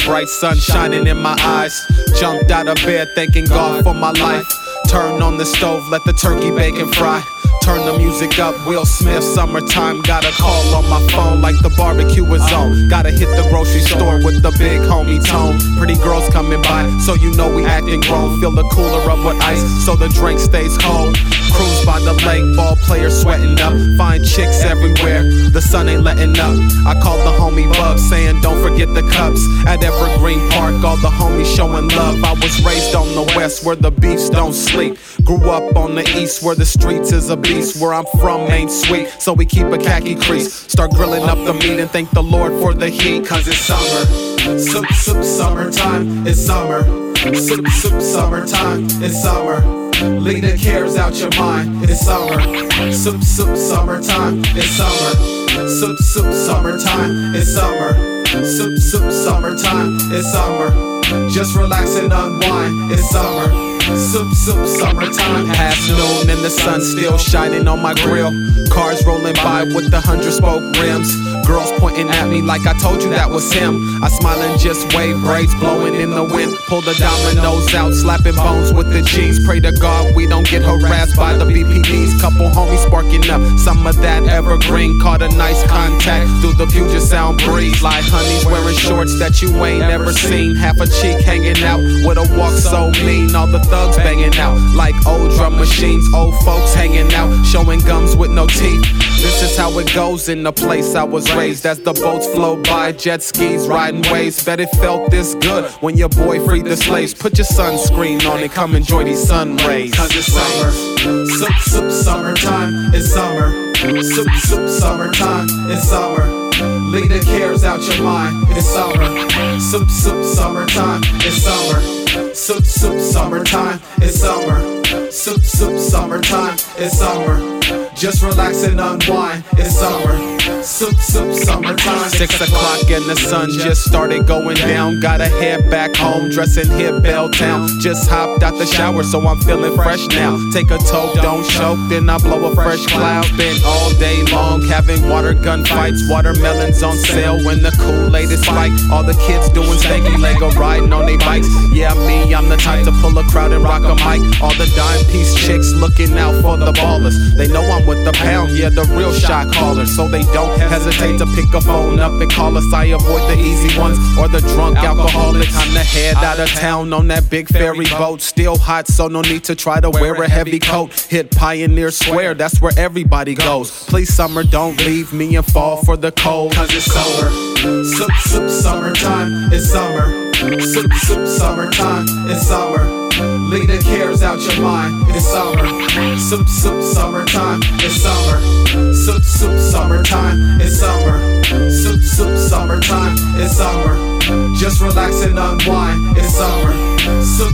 bright sun shining in my eyes. Jumped out of bed thanking God for my life. Turn on the stove, let the turkey bacon fry. Turn the music up, Will Smith, summertime. Got a call on my phone like the barbecue is on. Gotta hit the grocery store with the big homie Tone. Pretty girls coming by, so you know we acting grown. Fill the cooler up with ice, so the drink stays cold. Cruise by the lake, ball players sweating up. Find chicks everywhere, the sun ain't letting up. I called the homie Bub, saying don't forget the cups. At Evergreen Park, all the homies showing love. I was raised on the west, where the beefs don't sleep. Grew up on the east, where the streets is a beast. Where I'm from ain't sweet, so we keep a khaki crease. Start grilling up the meat and thank the Lord for the heat. Cause it's summer, summertime, it's summer. Summertime, it's summer. Leave the cares out your mind, it's summer. Summertime, it's summer. Summertime, it's summer. Summertime, it's summer. Just relax and unwind, it's summer. Summertime. Past noon and the sun still shining on my grill. Cars rolling by with the 100-spoke rims. Girls pointing at me like I told you that was him. I smile and just wave, braids blowing in the wind. Pull the dominoes out, slapping bones with the G's. Pray to God we don't get harassed by the BPDs. Couple homies sparking up, some of that evergreen. Caught a nice contact through the Puget Sound breeze. Like honeys wearing shorts that you ain't never seen. Half a cheek hanging out with a walk so mean. All the thugs banging out like old drum machines. Old folks hanging out, showing gums with no teeth. This is how it goes in the place I was raised. As the boats flow by, jet skis riding waves. Bet it felt this good when your boy freed the slaves. Put your sunscreen on and come enjoy these sun rays. Cause it's summer, summertime, it's summer. Summertime, it's summer. Leave the cares out your mind, it's summer. Summertime, it's summer. Summertime, it's summer. Summertime, it's summer. Just relax and unwind, it's summer. Summertime. 6 o'clock and the sun just started going down. Gotta head back home, dressing hit Belltown. Just hopped out the shower, so I'm feeling fresh now. Take a toke, don't choke, then I blow a fresh cloud. Spent all day long having water gun fights. Watermelons on sale when the Kool-Aid is spiked. All the kids doing stanky Lego riding on their bikes. Yeah, me, I'm the type to pull a crowd and rock a mic. All the dime piece chicks looking out for the ballers. They know I'm with the pound, yeah, the real shot caller. So they don't hesitate to pick a phone up and call us. I avoid the easy ones or the drunk alcoholics. Time to head out of town on that big ferry boat. Still hot, so no need to try to wear a heavy coat. Hit Pioneer Square, that's where everybody goes. Please, summer, don't leave me and fall for the cold. Cause it's summer, summertime, it's summer. Summertime, it's summer. Leave the cares out your mind, it's summer. Summertime, it's summer. Summertime, it's summer. Summertime, it's summer. Just relax and unwind, it's summer.